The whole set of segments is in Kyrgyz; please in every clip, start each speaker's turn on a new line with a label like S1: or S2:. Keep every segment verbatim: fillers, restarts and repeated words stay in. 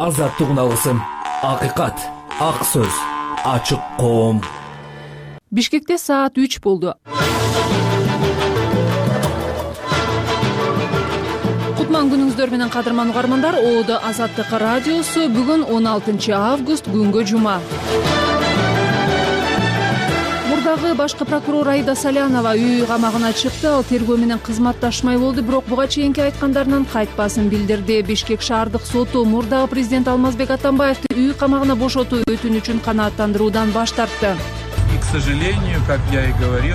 S1: азаттыгын алысым. Акыйкат, ак сөз, ачык коом.
S2: Бишкекте саат үч болду. Кутман күнүңүздөр менен кадырман угармандар. Оодо Азаттык радиосу бүгүн он алтынчы август күнгө жума. Мурдагы башкы прокурор Аида Салянова үй камагына чыкты. Ал тергөө менен кызматташмай болду, бирок буга чейинки айткандарынан кайтпасын билдирди. Бишкек шаардык соту мурдагы президент Алмазбек Атамбаевди үй камагына бошотуу өтүнүчүн канааттандыруудан баш тартты.
S3: И, к сожалению, как я и говорил,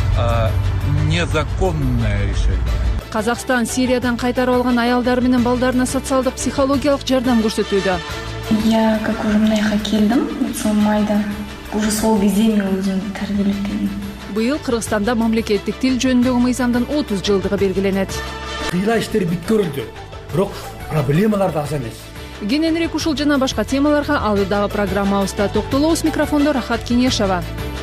S3: незаконное решение.
S2: Казакстан Сириядан кайтарып алган аялдар менен балдарына социалдык психологиялык жардам көрсөтүүдө.
S4: Я как уже мынайга келдим, майда. Уже сол кезде мен өзүмдү тарбиялеп келдим.
S2: Быйыл Кыргызстанда мамлекеттик тил жөнүндөгү мыйзамдын отуз жылдыгы белгиленет.
S5: Кыйла иштер бүткөрүлдү, бирок проблемалар да аз эмес.
S2: Кененирээк ушул жана башка темаларга алдыдагы программабызда токтолобуз. Микрофондо Рахат Кенешова.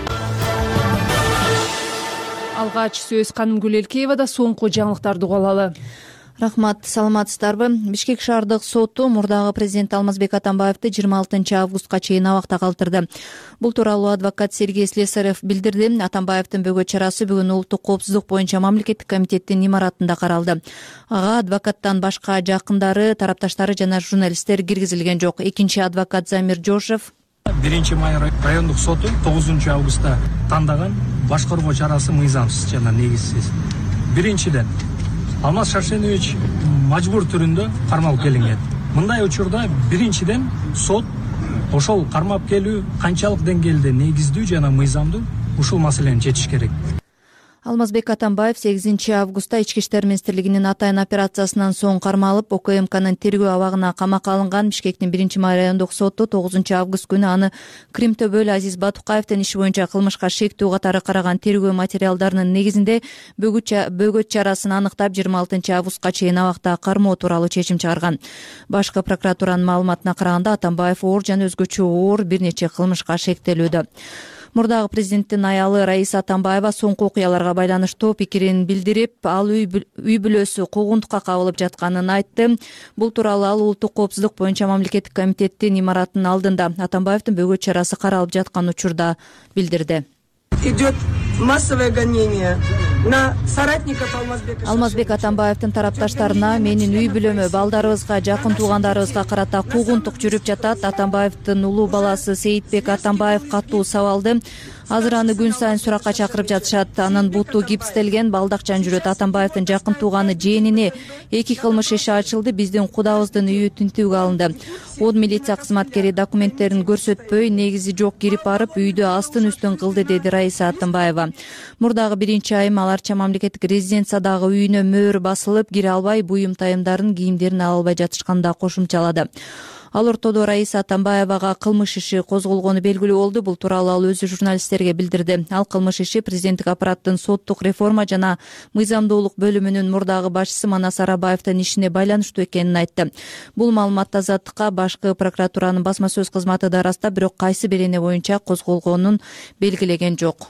S2: Алгач сөз Канымгүл Элкеевада. Соңку жаңылыктарды угуп алалы.
S6: Рахмат, саламатсыздарбы? Бишкек шаардык соту мурдагы президент Алмазбек Атамбаевди жыйырма алтынчы августка чейин абакта калтырды. Бул тууралуу адвокат Сергей Слесарев билдирди. Атамбаевдин бөгөт чарасы бүгүн улуттук коопсуздук боюнча мамлекеттик комитеттин имаратында каралды. Ага адвокаттан башка жакындары, тарапташтары жана журналисттер киргизилген жок. Экинчи адвокат Замир Жошев
S7: биринчи май райондук соту тогузунчу августта тандаган башкаруу чарасы мыйзамсыз жана негизсиз. Биринчиден, Алмаз Шаршенович мажбур түрүндө кармалып келинген. Мындай учурда биринчиден сот ошол кармап келүү канчалык деңгээлде негиздүү жана мыйзамдуу ушул маселени чечиш керек.
S6: Алмазбек Атамбаев сегизинчи августта Ички иштер министрлигинин атайын операциясынан соң кармалып, ОКМКнын тергөө абагына камакка алынган. Бишкектин биринчи май райондук соту тогузунчу август күнү аны Крим төбөлү Азиз Батукаевдин иши боюнча кылмышка шектүү катары караган тергөө материалдарынын негизинде бөгөт чарасын аныктап жыйырма алтынчы августка чейин абакта кармоо тууралуу чечим чыгарган. Башкы прокуратуранын маалыматына караганда Атамбаев оор жана өзгөчө оор бир нече кылмышка шектелүүдө. Мурдагы президенттин аялы Раиса Атамбаева соңку окуяларга байланыштуу пикирин билдирип, ал үй бүлөсү куугунтукка кабылып жатканын айтты. Бул тууралуу ал улуттук коопсуздук боюнча мамлекеттик комитеттин имаратынын алдында Атамбаевдин бөгөт чарасы каралып жаткан учурда билдирди.
S8: Идет массовое гонение на соратников Алмазбека.
S6: Алмазбек Атамбаевдин тарапташтарына менин үй бүлөмө, балдарыбызга, жакын туугандарыбызга карата куугунтук жүрүп жатат. Атамбаевдин улуу баласы Сейитбек Атамбаев катуу сабалды. Азыр аны күн сайын суракка чакырып жатышат. Анын буту гипстелген, балдакчан жүрөт. Атамбаевдин жакын тууганы жээнине эки кылмыш иши ачылды. Биздин кудабыздын үйү тинтүүгө алынды. Он милиция кызматкери документтерин көрсөтпөй, негизи жок кирип барып, үйдү астын үстүн кылды, деди Раиса Атамбаева. Мурдагы биринчи айым аларча мамлекеттик резиденциядагы үйүнө мөөр басылып, кире албай, буюм тайымдарын, кийимдерин ала албай жатышканда кошумчалады. Ал ортодо Раиса Атамбаевага кылмыш иши козголгону белгилүү болду. Бул тууралуу ал өзү журналисттерге билдирди. Ал кылмыш иши президенттик аппараттын соттук реформа жана мыйзамдуулук бөлүмүнүн мурдагы башчысы Манас Арабаевдин ишине байланыштуу экенин айтты. Бул маалыматты Азаттыкка башкы прокуратуранын басма сөз кызматы да ырастап, бирок кайсы бир эне боюнча козголгонун белгилеген жок.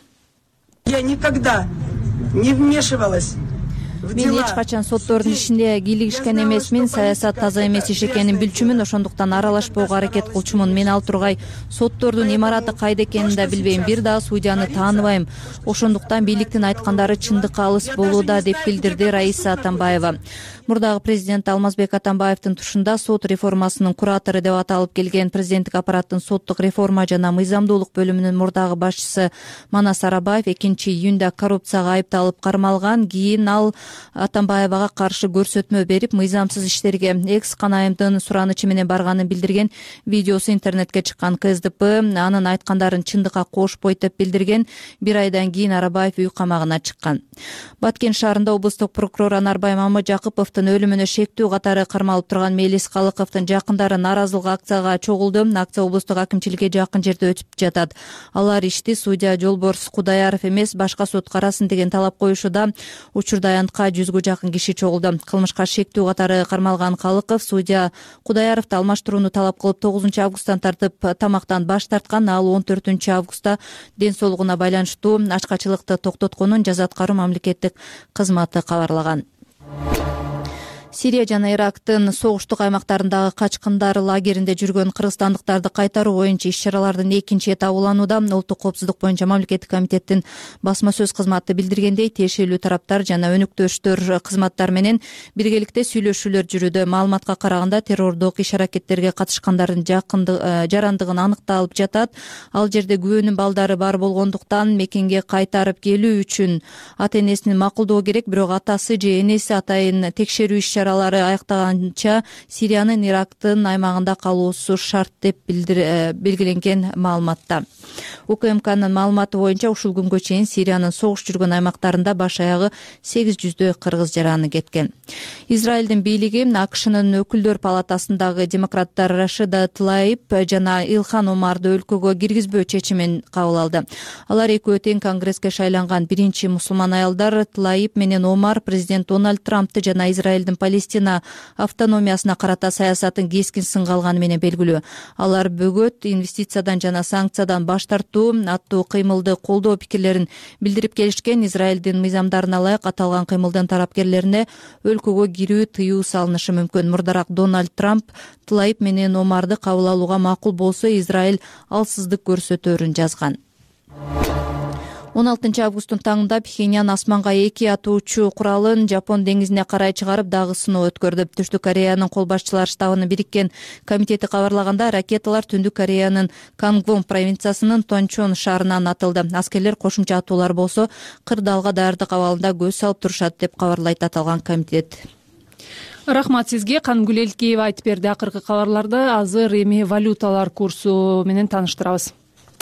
S8: Я никогда не вмешивалась.
S6: Мен эч качан соттордун ишине кийлигишкен эмесмин. Саясат таза эмес иш экенин билчүмүн, ошондуктан аралашпоого аракет кылчумун. Мен ал тургай соттордун имараты кайда экенин да билбейм, бир дагы судьяны тааныбайм. Ошондуктан бийликтин айткандары чындыкка алыс болууда, деп билдирди Раиса Атамбаева. Мурдагы президент Алмазбек Атамбаевдин тушунда сот реформасынын куратору деп аталып келген президенттик аппараттын соттук реформа жана мыйзамдуулук бөлүмүнүн мурдагы башчысы Манас Арабаев экинчи июнда коррупцияга айыпталып кармалган. Кийин ал Атамбаевага каршы көрсөтмө берип, мыйзамсыз иштерге экс канайымдын суранычы менен барганын билдирген. Видеосу интернетке чыккан. КСДП анын айткандарын чындыкка кошпойт деп билдирген. Бир айдан кийин Арабаев үй камагына чыккан. Баткен шаарында облустук прокурор Анарбай Мамыжакыповдун өлүмүнө шектүү катары кармалып турган Мелис Калыковдун жакындары нааразылык акцияга чогулду. Акция облустук акимчиликке жакын жерде өтүп жатат. Алар ишти судья Жолборс Кудаяров эмес, башка сот карасын деген талап коюшуда. Учурда аянтка жүзгө жакын киши чогулду. Кылмышка шектүү катары кармалган Калыков судья Кудаяровду алмаштырууну талап кылып тогузунчу августтан тартып тамактан баш тарткан. Ал он төртүнчү августта ден соолугуна байланыштуу ачкачылыкты токтотконун жаза аткаруу мамлекеттик кызматы кабарлаган. Сирия жана Ирактын согуштук аймактарындагы качкындар лагеринде жүргөн кыргызстандыктарды кайтаруу боюнча иш-чаралардын экинчи этабы уланууда. Улуттук коопсуздук боюнча мамлекеттик комитеттин басма сөз кызматы билдиргендей, тиешелүү тараптар жана өнөктөштөр кызматтар менен биргеликте сүйлөшүүлөр жүрүүдө. Маалыматка караганда, террордук иш-аракеттерге катышкандардын жарандыгын аныкталып жатат. Ал жерде күбөнүн балдары бар болгондуктан мекенге кайтарып келүү үчүн ата энесин макулдоо керек, бирок атасы же энеси атайын текшерүү иш-чаралары аяктаганча Сириянын Ирактын аймагында калуусу шарт деп белгиленген маалыматта. УКМКнын маалыматы боюнча ушул күнгө чейин Сириянын согуш жүргөн аймактарында баш аягы сегиз жүздөй кыргыз жараны кеткен. Израилдин бийлиги АКШнын өкүлдөр палатасындагы демократтар Рашида Тлаиб жана Илхан Омарды өлкөгө киргизбөө чечимин кабыл алды. Алар экөө тең конгресске шайланган биринчи мусулман аялдар. Тлаиб менен Омар президент Дональд Трампты жана Израилдин Палестина автономиясына карата саясатын кескин сынга алганы менен белгилүү. Алар бөгөт, инвестициядан жана санкциядан баш тартуу аттуу кыймылды колдоо пикирлерин билдирип келишкен. Израилдин мыйзамдарына ылайык аталган кыймылдын тарапкерлерине өлкөгө кирүү тыюу салынышы мүмкүн. Мурдараак Дональд Трамп Тлаиб менен Омарды кабыл алууга макул болсо Израиль алсыздык көрсөтөрүн жазган. он алтынчы августтун таңында Пхеньян асманга эки атуучу куралын Жапон деңизине карай чыгарып, дагы сыноо өткөрдү. Түштүк Кореянын кол башчылар штабынын бириккен комитети кабарлаганда, ракеталар Түндүк Кореянын Кангвон провинциясынын Тончон шаарынан атылды. Аскерлер кошумча атуулар болсо кырдаалга даярдык абалында көз салып турушат деп кабарлайт аталган комитет.
S2: Рахмат сизге. Кангүл Элкеева айтып берди. Акыркы кабарларды азыр эми валюталар курсу менен тааныштырабыз.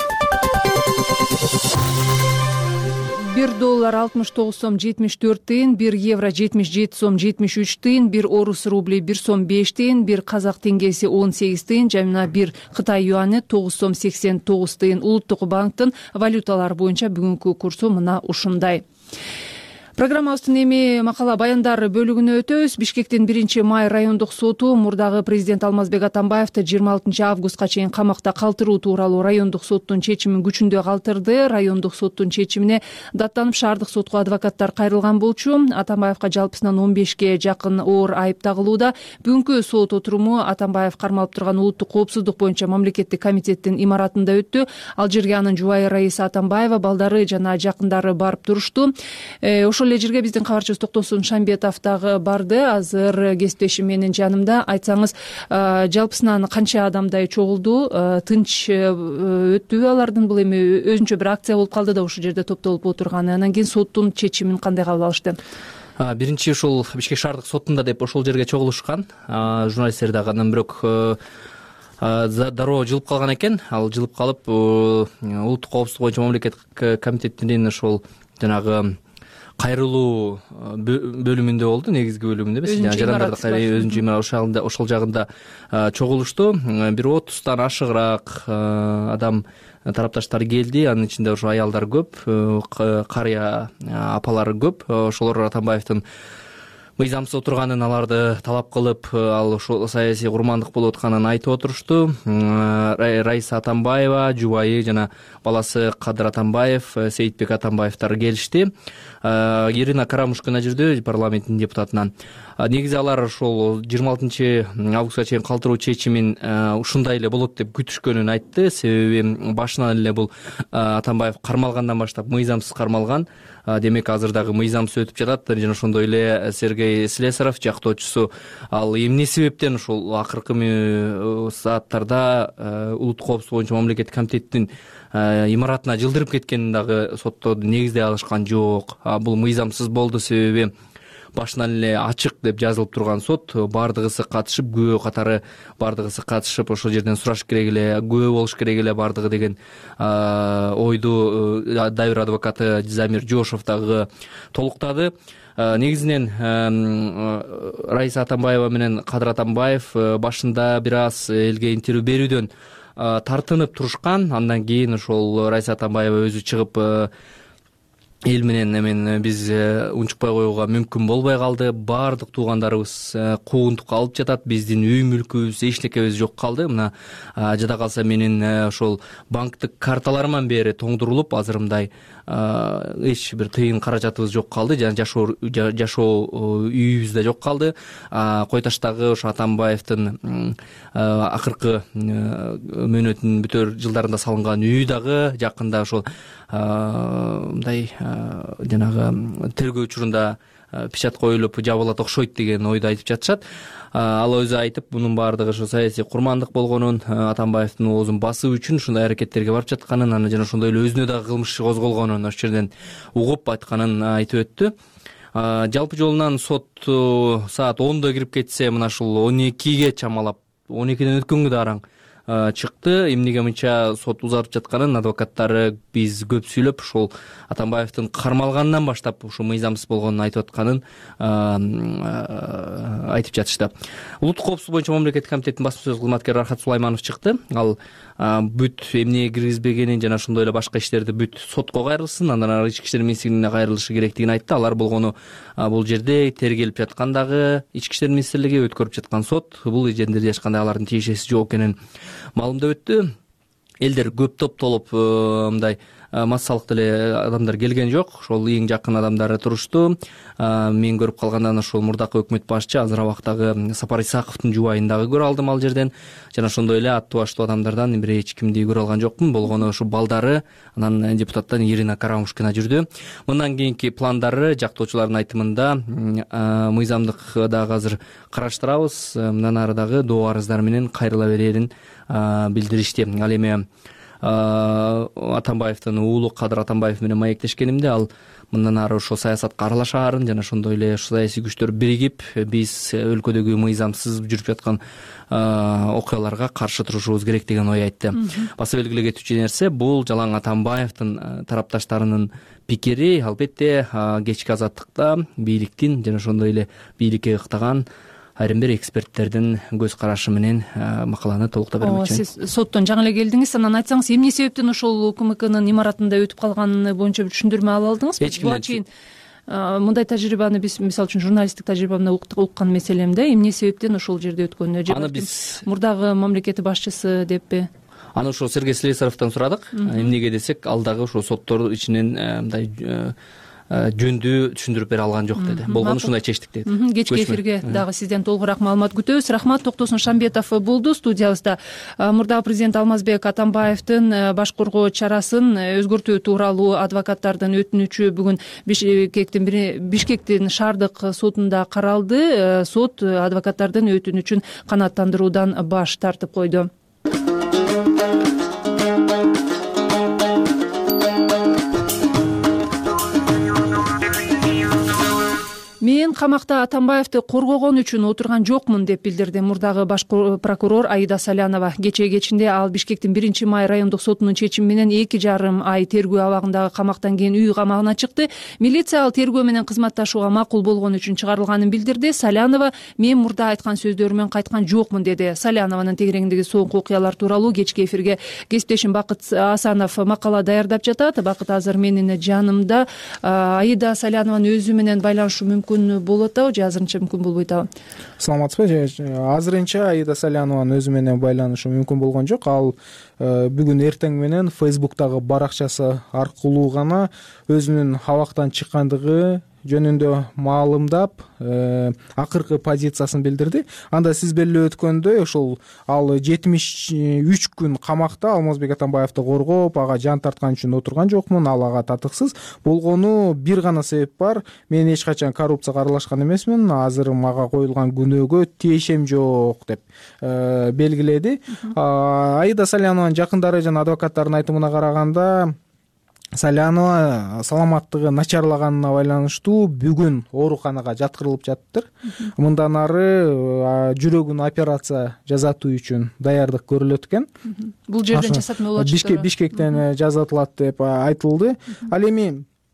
S2: бир доллар алтымыш тогуз сом жетимиш төрт тыйын, бир евро жетимиш жети сом жетимиш үч тыйын, бир орус рубли бир сом беш тыйын, бир казак теңгеси он сегиз тыйын жана бир Кытай юаны тогуз сом сексен тогуз тыйын. Улуттук банктын валюталар боюнча бүгүнкү курсу мына ушундай. Программабыздын эми макала баяндар бөлүгүнө өтөбүз. Бишкектин биринчи май райондук соту мурдагы президент Алмазбек Атамбаевди жыйырма алтынчы августка чейин камакта калтыруу тууралуу райондук соттун чечимин күчүндө калтырды. Райондук соттун чечимине даттанып шаардык сотко адвокаттар кайрылган болчу. Атамбаевга жалпысынан он бешке жакын оор айып тагылууда. Бүгүнкү сот отуруму Атамбаев кармалып турган улуттук коопсуздук боюнча мамлекеттик комитеттин имаратында өттү. Ал жерге анын жубайы Раиса Атамбаева, балдары жана жакындары барып турушту. Ошол эле жерге биздин кабарчыбыз Токтосун Шамбетов дагы барды. Азыр кесиптешим менин жанымда. Айтсаңыз, жалпысынан канча адамдай чогулду? Тынч өттүбү алардын? Бул эми өзүнчө бир акция болуп калды да ушул жерде топтолуп отурганы. Анан кийин соттун чечимин кандай кабыл алышты?
S1: Биринчи ушул Бишкек шаардык сотунда деп ошол жерге чогулушкан. Журналисттер дагы анан бирок дароо жылып калган экен. Ал жылып калып, улуттук коопсуздук боюнча мамлекеттик комитеттин ошол жанагы кайрылуу бөлүмүндө болду, негизги бөлүмүндө эмес. Жарандарды кайрылуу өзүнчө имарат ошол жагында чогулушту. Бир отуздан ашыгыраак адам тарапташтар келди. Анын ичинде ошо аялдар көп, карыя апалар көп. Ошолор Атамбаевдин мыйзамсыз отурганын, аларды талап кылып, ал ошол саясий курмандык болуп атканын айтып отурушту. Раиса Атамбаева, жубайы жана баласы Кадыр Атамбаев, Сейитбек Атамбаевдар келишти. Ирина Карамушкина жүрдү, парламенттин депутатынан. Негизи алар ошол жыйырма алтынчы августка чейин калтыруу чечимин ушундай эле болот деп күтүшкөнүн айтты. Себеби башынан эле бул Атамбаев кармалгандан баштап мыйзамсыз кармалган. Демек азыр дагы мыйзамсыз өтүп жатат. Жана ошондой эле Сергей Слесаров жактоочусу, ал эмне себептен ушул акыркы сааттарда улуттук коопсуздук боюнча мамлекеттик комитеттин имаратына жылдырып кеткенин дагы сотто негиздей алышкан жок. Бул мыйзамсыз болду, себеби башынан эле ачык деп жазылып турган сот. Бардыгысы катышып, күбө катары бардыгысы катышып, ошол жерден сураш керек эле, күбө болуш керек эле бардыгы деген ойду дайыр адвокаты Замир Жошов дагы толуктады. Негизинен Раиса Атамбаева менен Кадыр Атамбаев башында бир аз элге интервью берүүдөн тартынып турушкан. Андан кийин ошол Раиса Атамбаева өзү чыгып эл менен эмен биз унчукпай коюуга мүмкүн болбой калды. Баардык туугандарыбыз куугунтукка алып жатат. Биздин үй мүлкүбүз, эч неркебиз жок калды. Мына жада калса менин ошол банктык карталарыман бери тоңдурулуп, азыр мындай эч бир тыйын каражатыбыз жок калды. Жана жашоо жашоо үйүбүз да жок калды. Кой таштагы ошо Атамбаевдин акыркы мөөнөтүнүн бүтөр жылдарында салынган үй дагы жакында ошол мындай жанагы тергөө учурунда печать коюлуп жабылат окшойт деген ойду айтып жатышат. Ал өзү айтып, мунун баардыгы ошо саясий курмандык болгонун, Атамбаевдин оозун басуу үчүн ушундай аракеттерге барып жатканын, анан жана ошондой эле өзүнө дагы кылмыш иши козголгонун ошол жерден угуп айтканын айтып өттү. Жалпы жолунан сот саат ондо кирип кетсе, мына ушул он экиге чамалап, он экиден өткөнгө да араң чыкты. Эмнеге мынча сот узарып жатканын адвокаттары биз көп сүйлөп, ушул Атамбаевдин кармалганынан баштап ушу мыйзамсыз болгонун айтып атканын айтып жатышты. Улуттук коопсуздук боюнча мамлекеттик комитеттин басма сөз кызматкери Рахат Сулайманов чыкты. Ал бүт эмне киргизбегенин жана ошондой эле башка иштерди бүт сотко кайрылсын, андан ары ички иштер министрлигине кайрылышы керектигин айтты. Алар болгону бул жерде тергелип жаткан дагы ички иштер министрлиги, өткөрүп жаткан сот, бул жердерде эч кандай алардын тиешеси жок экенин маалымдап өттү. Элдер көп топтолуп мындай массалык деле адамдар келген жок. Ошол эң жакын адамдары турушту. Мен көрүп калгандан ошол мурдакы өкмөт башчы азыр абактагы Сапар Исаковдун жубайын дагы көрө алдым ал жерден. Жана ошондой эле аттуу баштуу адамдардан бир эч кимди көрө алган жокмун. Болгону ошо балдары, анан депутаттан Ирина Карамушкина жүрдү. Мындан кийинки пландары жактоочулардын айтымында мыйзамдык дагы азыр караштырабыз. Мындан ары дагы доо арыздар менен кайрыла берерин билдиришти. Ал эми Атамбаевдин уулу Кадыр Атамбаев менен маектешкенимде, ал мындан ары ошо саясатка аралашаарын жана ошондой эле саясий күчтөр биригип биз өлкөдөгү мыйзамсыз жүрүп жаткан окуяларга каршы турушубуз керек деген ой айтты. Баса белгилей кетүүчү нерсе, бул жалаң Атамбаевдин тарапташтарынын пикири. Албетте кечки азаттыкта бийликтин жана ошондой эле бийликке ыктаган айрым бир эксперттердин көз карашы менен макаланы толуктап бермекчимин.
S2: Сиз соттон жаңы эле келдиңиз, анан айтсаңыз, эмне себептен ошол УКМКнын имаратында өтүп калганы боюнча бир түшүндүрмө ала алдыңызбы? Буга чейин мындай тажрыйбаны биз, мисалы үчүн, журналисттик тажрыйбамда уккан маселемде, эмне себептен ошол жерде өткөнүнө, же аны биз мурдагы мамлекет башчысы деппи?
S1: Аны ошо Сергей Слесаревден сурадык. Эмнеге десек, ал дагы ошо соттор ичинен мындай жөндүү түшүндүрүп бере алган жок деди. Болгону ушундай чечтик деди.
S2: Кечки эфирге дагы сизден толугураак маалымат күтөбүз. Рахмат. Токтосун Шамбетов болду студиябызда. Мурдагы президент Алмазбек Атамбаевдин баш коргоо чарасын өзгөртүү тууралуу адвокаттардын өтүнүчү бүгүн Бишкектин Бишкектин шаардык сотунда каралды. Сот адвокаттардын өтүнүчүн канааттандыруудан баш тартып койду. Мен камакта Атамбаевди коргогон үчүн отурган жокмун деп билдирди мурдагы баш прокурор Аида Салянова. Кечээ кечинде ал Бишкектин биринчи май райондук сотунун чечими менен эки жарым ай тергөө абагындагы камактан кийин үй камагына чыкты. Милиция ал тергөө менен кызматташууга макул болгон үчүн чыгарылганын билдирди. Салянова мен мурда айткан сөздөрүмөн кайткан жокмун деди. Салянованын тегереңдеги соңку окуялар тууралуу кечки эфирге кесиптешим Бакыт Асанов макала даярдап жатат. Бакыт азыр менин жанымда. Аида Салянованын өзү менен байланышуу мүмкүн болот атабы, же азырынча мүмкүн болбойт атабы?
S9: Саламатсызбы? Азырынча Аида Салянованын өзү менен байланышы мүмкүн болгон жок. Ал бүгүн эртең менен Фейсбуктагы баракчасы аркылуу гана өзүнүн абактан чыккандыгы жөнүндө маалымдап, акыркы позициясын билдирди. Анда сиз белгилеп өткөндөй, ошол ал жетимиш үч күн камакта Алмазбек Атамбаевди коргоп, ага жан тарткан үчүн отурган жокмун, ал ага татыксыз. Болгону бир гана себеп бар. Мен эч качан коррупцияга аралашкан эмесмин, азыр мага коюлган күнөөгө тиешем жок деп белгиледи. Аида Салянованын жакындары жана адвокаттардын айтымына караганда, Салянова саламаттыгы начарлаганына байланыштуу бүгүн ооруканага жаткырылып жатыптыр. Мындан ары жүрөгүнө операция жасатуу үчүн даярдык көрүлөт экен.
S2: Бул жерден жасатма болот.
S9: Бишкектен жасатылат деп айтылды. Ал эми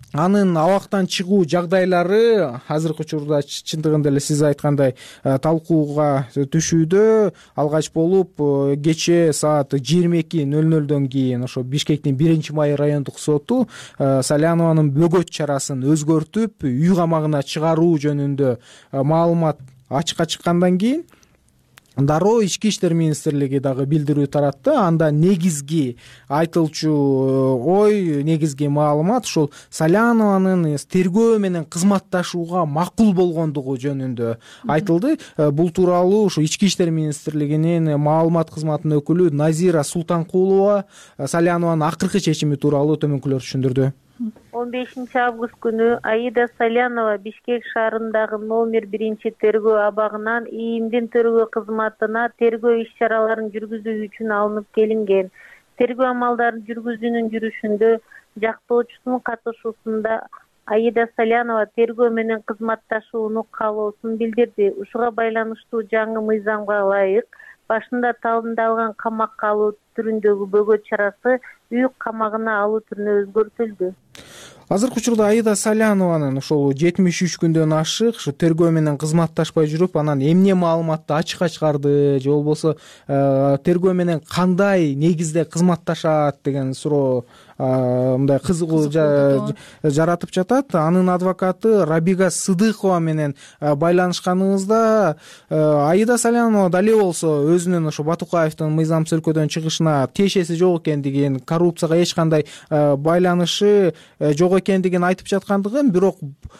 S9: анын абактан чыгуу жагдайлары азыркы учурда чындыгында эле сиз айткандай талкууга түшүүдө. Алгач болуп кечээ саат жыйырма эки ноль нолдон кийин ошо Бишкектин биринчи май райондук соту Салянованын бөгөт чарасын өзгөртүп үй камагына чыгаруу жөнүндө маалымат ачыкка чыккандан кийин дароо Ички иштер министрлиги дагы билдирүү таратты. Анда негизги айтылчу ой, негизги маалымат ушул Салянованын тергөө менен кызматташууга макул болгондугу жөнүндө айтылды. Бул тууралуу ушу Ички иштер министрлигинин маалымат кызматынын өкүлү Назира Султанкулова Салянованын акыркы чечими тууралуу төмөнкүлөрдү түшүндүрдү.
S10: он бешинчи август күнү Аида Салянова Бишкек шаарындагы номер биринчи тергөө абагынан ИИМдин тергөө кызматына тергөө иш чараларын жүргүзүү үчүн алынып келинген. Тергөө амалдарын жүргүзүүнүн жүрүшүндө жактоочусунун катышуусунда Аида Салянова тергөө менен кызматташууну каалоосун билдирди. Ушуга байланыштуу жаңы мыйзамга ылайык башында талындалган камакка алуу түрүндөгү бөгөт чарасы үй камагына алуу түрүнө өзгөртүлдү.
S9: Азыркы учурда Аида Салянованын ошол жетимиш үч күндөн ашык ушу тергөө менен кызматташпай жүрүп, анан эмне маалыматты ачыкка чыгарды же болбосо тергөө менен кандай негизде кызматташат деген суроо мындай кызыгуу жаратып жатат. Анын адвокаты Рабига Сыдыкова менен байланышканыбызда Аида Салянова дали болсо өзүнүн ошо Батукаевдин мыйзамсыз өлкөдөн чыгышына тиешеси жок экендигин, коррупцияга эч кандай байланышы жок экендигин айтып жаткандыгын, бирок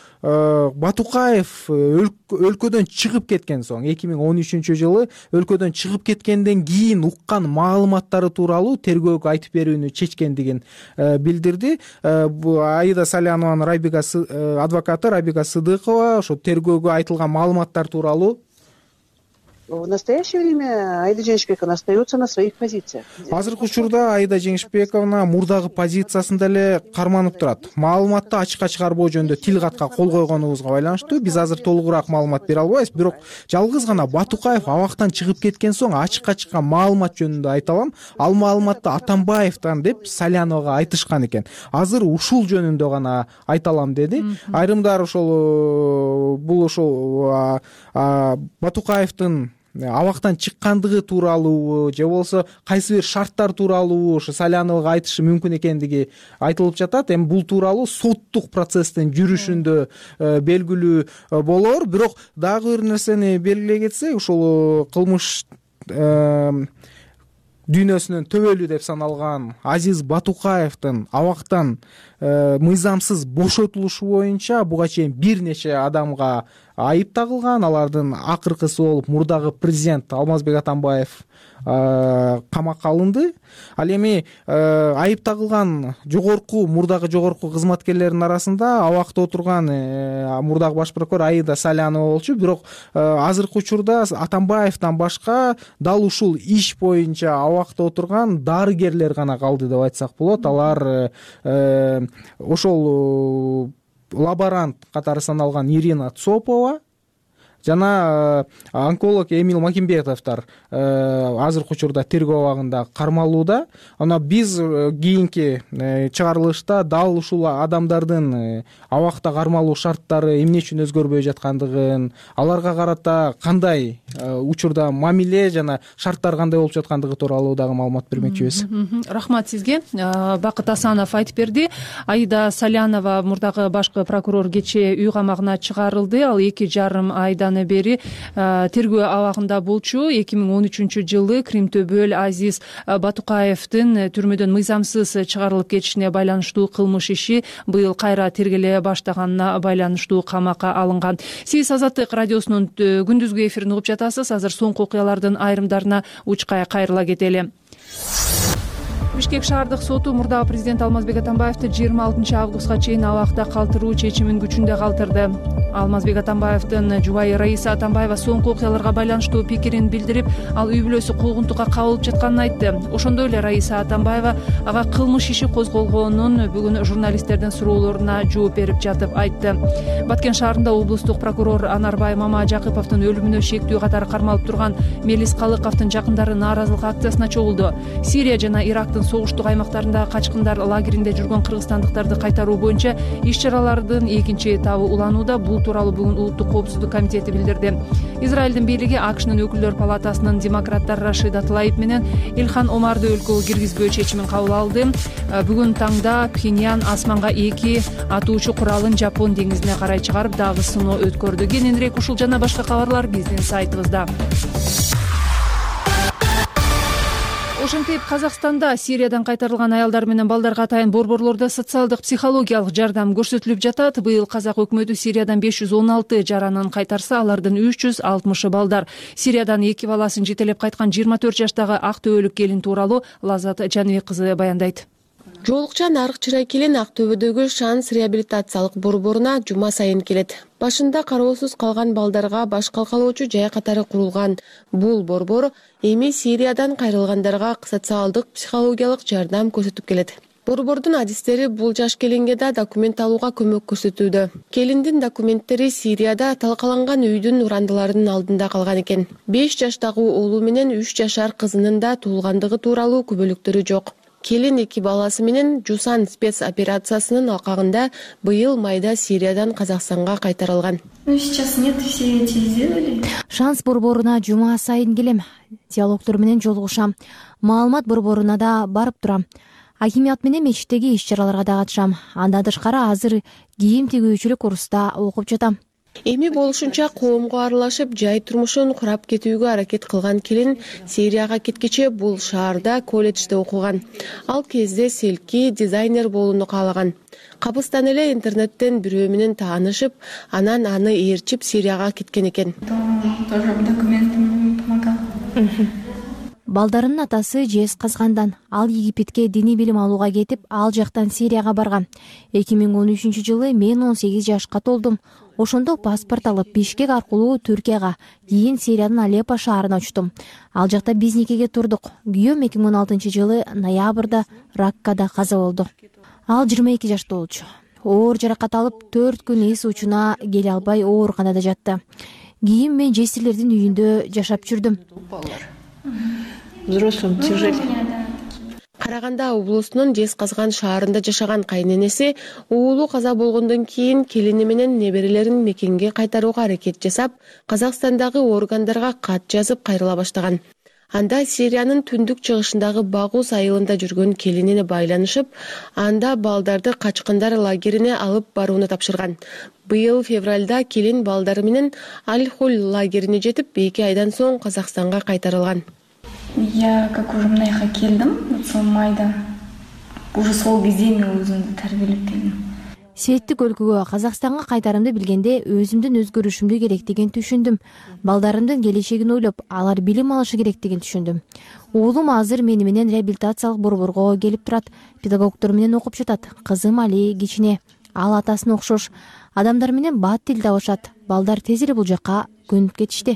S9: Батукаев өлкөдөн чыгып кеткен соң эки миң он үчүнчү жылы өлкөдөн чыгып кеткенден кийин уккан маалыматтары тууралуу тергөөгө айтып берүүнү чечкендигин билдирди. Аида Салянованын Рабига адвокаты Рабига Сыдыкова ошо тергөөгө айтылган маалыматтар тууралуу
S11: В настоящее время Аида Жеңишбековна остается на своих позициях.
S9: Азыркы учурда Аида Жеңишбековна мурдагы позициясында эле карманып турат. Маалыматты ачыкка чыгарбоо жөнүндө тил катка кол койгонубузга байланыштуу биз азыр толугураак маалымат бере албайбыз, бирок жалгыз гана Батукаев абактан чыгып кеткен соң ачыкка чыккан маалымат жөнүндө айта алам. Ал маалыматты Атамбаевден деп Саляновага айтышкан экен. Азыр ушул жөнүндө гана айта алам деди. Айрымдар ошол бул ошол Батукаевдин абактан чыккандыгы тууралуу же болбосо кайсы бир шарттар тууралуу ошо Саляновага айтышы мүмкүн экендиги айтылып жатат. Эми бул тууралуу соттук процесстин жүрүшүндө белгилүү болор. Бирок дагы бир нерсени белгилей кетсек, ушул кылмыш дүйнөсүнөн төбөлүү деп саналган Азиз Батукаевдин абактан мыйзамсыз бошотулушу боюнча буга чейин бир нече адамга айып тагылган. Алардын акыркысы болуп мурдагы президент Алмазбек Атамбаев камакка алынды. Ал эми айып тагылган жогорку мурдагы жогорку кызматкерлердин арасында абакта отурган мурдагы баш прокурор Аида Салянова болчу. Бирок азыркы учурда Атамбаевден башка дал ушул иш боюнча абакта отурган дарыгерлер гана калды деп айтсак болот. Алар ошол лаборант катары саналган Ирина Цопова жана онколог Эмил Макимбетовдор азыркы учурда тергөө абагында кармалууда. Ана биз кийинки чыгарылышта дал ушул адамдардын абакта кармалуу шарттары эмне үчүн өзгөрбөй жаткандыгын, аларга карата кандай учурда мамиле жана шарттар кандай болуп жаткандыгы тууралуу дагы маалымат бермекчибиз.
S2: Рахмат сизге. Бакыт Асанов айтып берди. Аида Салянова мурдагы башкы прокурор кечээ үй камагына чыгарылды. Ал эки жарым айдан бери тергөө абагында болчу. эки миң он үчүнчү жылы Кримтөбөл Азиз Батукаевдин түрмөдөн мыйзамсыз чыгарылып кетишине байланыштуу кылмыш иши быйыл кайра тергеле баштаганына байланыштуу камакка алынган. Сиз Азаттык радиосунун күндүзгү эфирин угуп жатасыз. Азыр соңку окуялардын айрымдарына учкай кайрыла кетели. Бишкек шаардык соту мурдагы президент Алмазбек Атамбаевди жыйырма алтынчы августка чейин абакта калтыруу чечимин күчүндө калтырды. Алмазбек Атамбаевдин жубайы Раиса Атамбаева соңку окуяларга байланыштуу пикирин билдирип, ал үй бүлөсү куугунтукка кабылып жатканын айтты. Ошондой эле Раиса Атамбаева ага кылмыш иши козголгонун бүгүн журналисттердин суроолоруна жооп берип жатып айтты. Баткен шаарында облустук прокурор Анарбай Мамажакыповдун өлүмүнө шектүү катары кармалып турган Мелис Калыковдун жакындары нааразылык акциясына чогулду. Сирия жана Ирактын жакын согуштук аймактарындагы качкындар лагеринде жүргөн кыргызстандыктарды кайтаруу боюнча иш чаралардын экинчи этабы уланууда. Бул тууралуу бүгүн улуттук коопсуздук комитети билдирди. Израилдин бийлиги АКШнын өкүлдөр палатасынын демократтар Рашида Тлаиб менен Илхан Омарды өлкөгө киргизбөө чечимин кабыл алды. Бүгүн таңда Пхеньян асманга эки атуучу куралын Жапон деңизине карай чыгарып, дагы сыноо өткөрдү. Кененирээк ушул жана башка кабарлар биздин сайтыбызда. Ошентип Казакстанда Сириядан кайтарылган аялдар менен балдарга атайын борборлордо социалдык психологиялык жардам көрсөтүлүп жатат. Быйыл казак өкмөтү Сириядан беш жүз он алты жаранын кайтарса, алардын үч жүз алтымышы балдар. Сириядан эки баласын жетелеп кайткан жыйырма төрт жаштагы Актөбөлүк келин тууралуу Лазат Жаныбек кызы баяндайт.
S12: Жоолукча Нарык Чырай келин Актөбөдөгү Шанс реабилитациялык борборуна жума сайын келет. Башында кароосуз калган балдарга баш калкалоочу жай катары курулган бул борбор эми Сириядан кайрылгандарга социалдык психологиялык жардам көрсөтүп келет. Борбордун адистери бул жаш келинге да документ алууга көмөк көрсөтүүдө. Келиндин документтери Сирияда талкаланган үйдүн урандыларынын алдында калган экен. беш жаштагы уулу менен үч жашар кызынын да туулгандыгы тууралуу күбөлүктөрү жок. Келин эки баласы менен Жусан спецоперациясынын алкагында быйыл майда Сириядан Казакстанга кайтарылган.
S4: Ну сейчас нет, все эти сделали.
S13: Шанс борборуна жума сайын келем. Диалогтор менен жолугушам. Маалымат борборуна да барып турам. Акимият менен мечиттеги иш чараларга да катышам. Андан тышкары азыр кийим тигүүчүлүк курста окуп жатам.
S12: Эми болушунча коомго аралашып, жай турмушун курап кетүүгө аракет кылган келин Сирияга кеткече бул шаарда колледжде окуган. Ал кезде селки дизайнер болууну каалаган. Кабыстан эле интернеттен бирөө менен таанышып, анан аны ээрчип Сирияга кеткен экен.
S4: Тоже документами помогал.
S13: Балдарынын атасы жез казгандан. Ал Египетке диний билим алууга кетип, ал жактан Сирияга барган. эки миң он үчүнчү жылы мен он сегиз жашка толдум. Ошондо паспорт алып Бишкек аркылуу Түркияга, кийин Сириянын Алеппо шаарына учтум. Ал жакта биз никеге турдук. Күйөөм эки миң он алтынчы жылы ноябрда Раккада каза болду. Ал жыйырма эки жашта болчу. Оор жаракат алып төрт күн эс учуна келе албай ооруканада жатты. Кийин мен жесирлердин үйүндө жашап жүрдүм.
S11: Взрослым тяжелее.
S12: Караганда облусунун Жез казган шаарында жашаган кайненеси уулу каза болгондон кийин келини менен неберелерин мекенге кайтарууга аракет жасап, Казакстандагы органдарга кат жазып кайрыла баштаган. Анда Сириянын түндүк чыгышындагы Багус айылында жүргөн келинине байланышып, анда балдарды качкындар лагерине алып барууну тапшырган. Быйыл февралда келин балдары менен Аль-Хуль лагерине жетип, эки айдан соң Казакстанга кайтарылган.
S4: Я как уже мынайга келдим, сол майда. Уже сол кезде мен өзүмдү тарбиелеп келдим.
S13: Светтик өлкөгө Казакстанга кайтарымды билгенде өзүмдүн өзгөрүшүмдү керектигин түшүндүм. Балдарымдын келечегин ойлоп, алар билим алышы керектигин түшүндүм. Уулум азыр мени менен реабилитациялык борборго келип турат. Педагогдор менен окуп жатат. Кызым Али кичине. Ал атасына окшош. Адамдар менен бат тил табышат. Балдар тез эле бул жакка көнүп кетишти.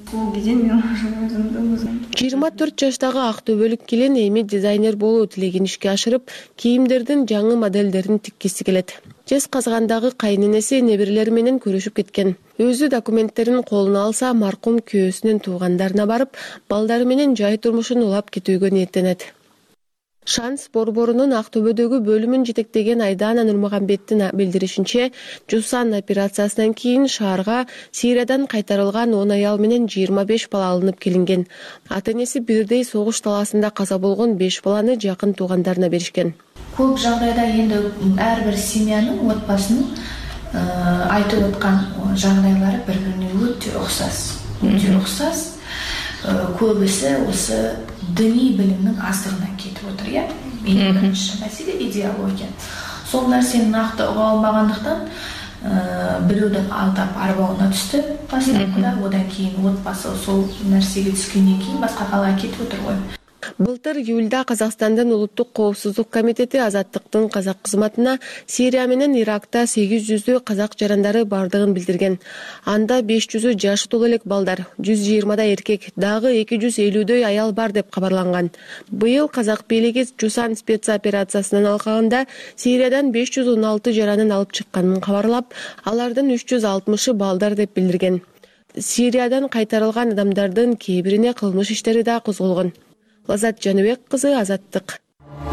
S12: жыйырма төрт жаштагы Актөбөлүк келин эми дизайнер болуу тилегин ишке ашырып, кийимдердин жаңы моделдерин тиккиси келет. Жез казгандагы кайненеси неберелери менен көрүшүп кеткен. Өзү документтерин колуна алса, маркум күйөөсүнүн туугандарына барып, балдары менен жай турмушун улап кетүүгө ниеттенет. Шанс борборунун Актөбөдөгү бөлүмүн жетектеген Айдана Нурмагамбеттин билдиришинче, Жусан операциясынан кийин шаарга Сириядан кайтарылган он аял менен жыйырма беш бала алынып келинген. Ата-энеси бирдей согуш талаасында каза болгон беш баланы жакын туугандарына беришкен.
S14: Көп жагдайда энди ар бир семьянын, отбасынын айтып аткан жагдайлары бири-бирине өтө окшош. Өтө окшош. Көбүсү осы діни білімнің аздығынан кетіп отыр, иә? Ең бірінші мәселе идеология. Сол нәрсені нақты ұға алмағандықтан біреудің алдап арбауына түсті бастапқыда, одан кейін отбасы сол нәрсеге түскеннен кейін басқа қалаға кетіп отыр ғой.
S12: Былтыр июльда Казакстандын улуттук коопсуздук комитети Азаттыктын казак кызматына Сирия менен Иракта сегиз жүздүү казак жарандары бардыгын билдирген. Анда беш жүзү жашы толо элек балдар, жүз жыйырмадай эркек, дагы эки жүз элүүдөй аял бар деп кабарланган. Быйыл казак бийлиги Жусан спецоперациясынын алкагында Сириядан беш жүз он алты жаранын алып чыкканын кабарлап, алардын үч жүз алтымышы балдар деп билдирген. Сириядан кайтарылган адамдардын кээ бирине кылмыш иштери да козголгон. Лазат Жаныбек кызы, Азаттык.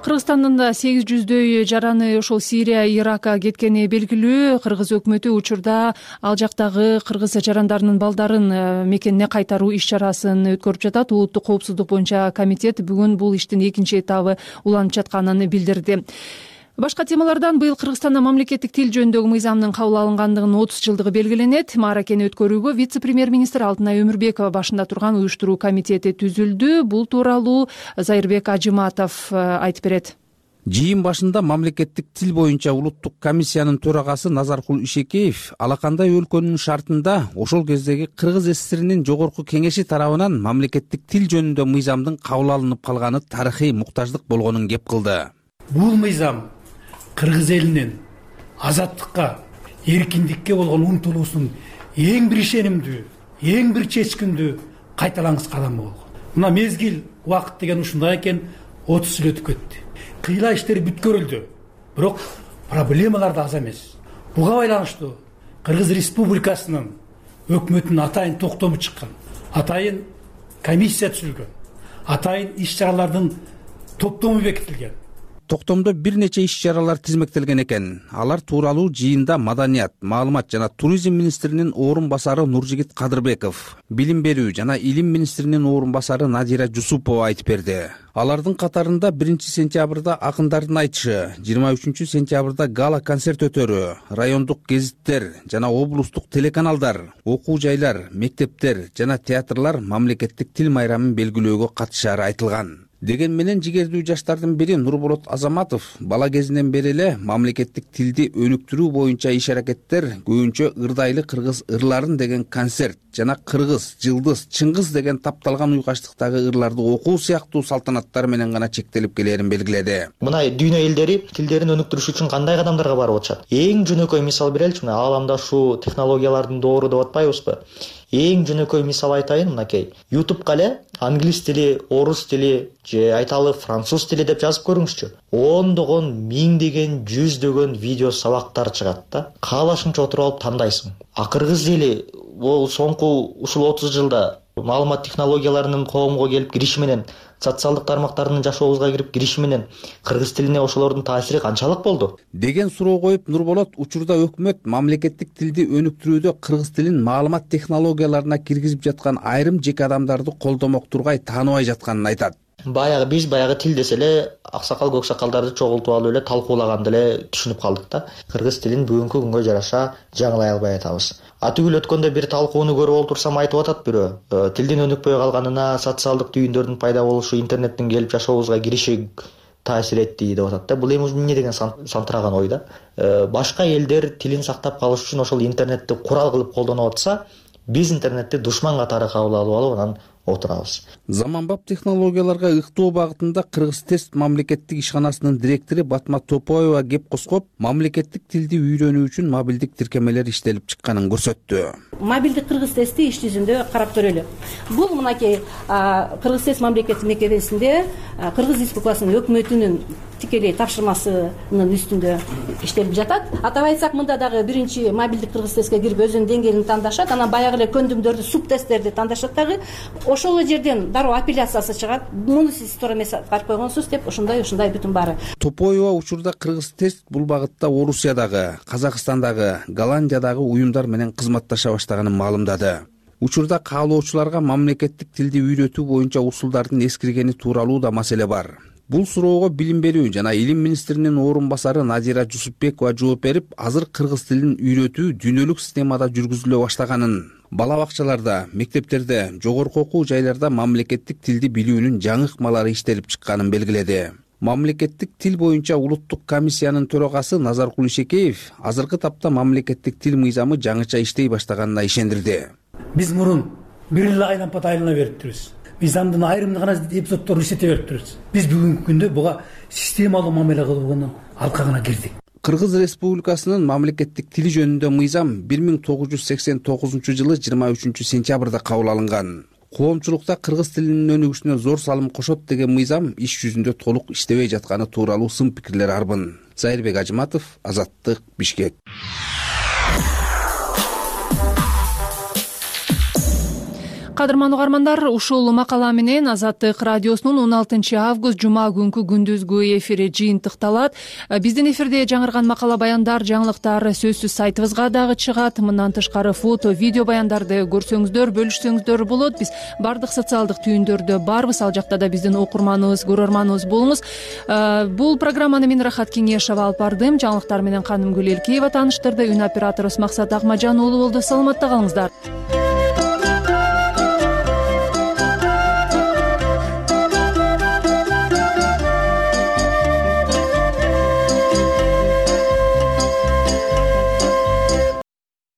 S2: Кыргызстандын да сегиз жүздөй жараны ошол Сирия, Иракка кеткени белгилүү. Кыргыз өкмөтү учурда ал жактагы кыргыз жарандарынын балдарын мекенине кайтаруу иш чарасын өткөрүп жатат. Улуттук коопсуздук боюнча комитет бүгүн бул иштин экинчи этабы уланып жатканын билдирди. Башка темалардан быйыл Кыргызстанда мамлекеттик тил жөнүндөгү мыйзамдын кабыл алынгандыгынын отуз жылдыгы белгиленет. Мааракени өткөрүүгө вице-премьер-министр Алтынай Өмүрбекова башында турган уюштуруу комитети түзүлдү. Бул тууралуу Зайырбек Ажыматов айтып берет.
S15: Жыйын башында мамлекеттик тил боюнча улуттук комиссиянын төрагасы Назаркул Ишекеев алакандай өлкөнүн шартында ошол кездеги Кыргыз ССРинин жогорку кеңеши тарабынан мамлекеттик тил жөнүндө мыйзамдын кабыл алынып калганы тарыхый муктаждык болгонун кеп кылды.
S5: Бул мыйзам кыргыз элинин азаттыкка, эркиндикке болгон умтулуусунун эң бир ишенимдүү, эң бир чечкиндүү кайталангыс кадамы болгон. Мына мезгил убакыт деген ушундай экен, отуз жыл өтүп кетти. Кыйла иштер бүткөрүлдү, бирок проблемалар да аз эмес. Буга байланыштуу Кыргыз Республикасынын өкмөтүнүн атайын токтому чыккан, атайын комиссия түзүлгөн, атайын иш чаралардын топтому бекитилген.
S15: Токтомдо бир нече иш чаралар тизмектелген экен. Алар тууралуу жыйында Маданият, Маалымат жана туризм министринин орун басары Нуржигит Кадырбеков, Билим берүү жана Илим министринин орун басары Надира Жусупова айтып берди. Алардын катарында биринчи сентябрда акындардын айтышы, жыйырма үчүнчү сентябрда гала концерт өтөрү, райондук гезиттер жана облустук телеканалдар, окуу жайлар, мектептер жана театрлар мамлекеттик тил майрамын белгилөөгө катышары айтылган. Деген менен жигердүү жаштардын бири Нурболот Азаматов бала кезинен бери эле мамлекеттик тилди өнүктүрүү боюнча иш аракеттер көбүнчө ырдайлы кыргыз ырларын деген концерт жана кыргыз, жылдыз, чыңгыз деген тапталган уйкачтыктагы ырларды окуу сыяктуу салтанаттар менен гана чектелип келерин белгиледи.
S16: Мына дүйнө элдери тилдерин өнүктүрүш үчүн кандай кадамдарга барып атышат? Эң жөнөкөй мисал береличи, мына ааламда ушул технологиялардын доору деп атпайбызбы? Эң жөнөкөй мисал айтайын, мынакей. YouTubeга эле англис тили, орус тили, же айталы француз тили деп жазып көрүңүзчү. Ондогон, миңдеген, жүздөгөн видео сабактар чыгат да. Каалашыңча отуруп алып тандайсың. А кыргыз тили бул соңку ушул отуз жылда маалымат технологияларынын коомго келип кириши менен, социалдык тармактардын жашообузга кирип кириши менен кыргыз тилине ошолордун таасири канчалык болду?
S15: Деген суроо коюп Нурболот учурда өкмөт мамлекеттик тилди өнүктүрүүдө кыргыз тилин маалымат технологияларына киргизип жаткан айрым жеке адамдарды колдомок тургай тааныбай жатканын айтат.
S16: Баягы биз баягы тил десе эле аксакал көксакалдарды чогултуп алып эле талкуулаганды эле түшүнүп калдык да. Кыргыз тилин бүгүнкү күнгө жараша жаңылай албай атабыз. А түгүл өткөндө бир талкууну көрүп олтурсам айтып атат бирөө. Тилдин өнүкпөй калганына социалдык түйүндөрдүн пайда болушу, интернеттин келип жашообузга кириши таасир этти деп атат да. Бул эми эмне деген сантыраган ой да. Башка элдер тилин сактап калыш үчүн ошол интернетти курал кылып колдонуп атса, биз интернетти душман катары кабыл алып алып анан отурабыз.
S15: Заманбап технологияларга ыктоо багытында Кыргыз тест мамлекеттик ишканасынын директору Батма Топоева кеп коскоп, мамлекеттик тилди үйрөнүү үчүн мобилдик тиркемелер иштелип чыкканын көрсөттү.
S17: Мобилдик кыргыз тести иш жүзүндө карап көрөлү. Бул мынакей Кыргыз тест мамлекеттик мекемесинде Кыргыз Республикасынын өкмөтүнүн тикелей тапшырмасынын үстүндө иштелип жатат. Атап айтсак, мында дагы биринчи мобилдик кыргыз тестке кирип өзүнүн деңгээлин тандашат, анан баягы эле көндүмдөрдү, суп тесттерди тандашат дагы. Ошол жерден дароо апелляциясы чыгат. Муну сиз туура эмес аткарып койгонсуз деп ушундай ушундай бүтүн баары.
S15: Топоева учурда Кыргыз тест бул багытта Орусиядагы, Казакстандагы, Голландиядагы уюмдар менен кызматташа баштаганын маалымдады. Учурда каалоочуларга мамлекеттик тилди үйрөтүү боюнча усулдардын эскиргени тууралуу да маселе бар. Бул суроого Билим берүү жана Илим министринин орун басары Надира Жусупбекова жооп берип, азыр кыргыз тилин үйрөтүү дүйнөлүк системада жүргүзүлө баштаганын, бала бакчаларда, мектептерде, жогорку окуу жайларда мамлекеттик тилди билүүнүн жаңы ыкмалары иштелип чыкканын белгиледи. Мамлекеттик тил боюнча улуттук комиссиянын төрагасы Назаркул Ишекеев азыркы тапта мамлекеттик тил мыйзамы жаңыча иштей баштаганына ишендирди.
S5: Биз мурун бир эле айлампат айлана бериптирбиз. Мыйзамдын айрым гана эпизоддорун иштете бериптирбиз. Биз бүгүнкү күндө буга системалуу мамиле кылуунун алкагына кирдик.
S15: Кыргыз Республикасынын мамлекеттик тили жөнүндө мыйзам бир миң тогуз жүз сексен тогузунчу жылы жыйырма үчүнчү сентябрда кабыл алынган. Коомчулукта кыргыз тилинин өнүгүшүнө зор салым кошот деген мыйзам иш жүзүндө толук иштебей жатканы тууралуу сын пикирлер арбын. Зайырбек Ажыматов, Азаттык, Бишкек.
S2: кадырман угармандар, ушул макала менен Азаттык радиосунун он алтынчы август жума күнкү күндүзгү эфири жыйынтыкталат. Биздин эфирде жаңырган макала баяндар, жаңылыктар сөзсүз сайтыбызга дагы чыгат. Мындан тышкары фото, видео баяндарды көрсөңүздөр, бөлүшсөңүздөр болот. Биз бардык социалдык түйүндөрдө барбыз. Ал жакта да биздин окурманыбыз, көрөрманыбыз болуңуз. Бул программаны мен Рахат Кеңешова алып бардым. Жаңылыктар менен Канымгүл Элкеева тааныштырды. Үн операторубуз Максат Акмажан уулу болду. Саламатта калыңыздар.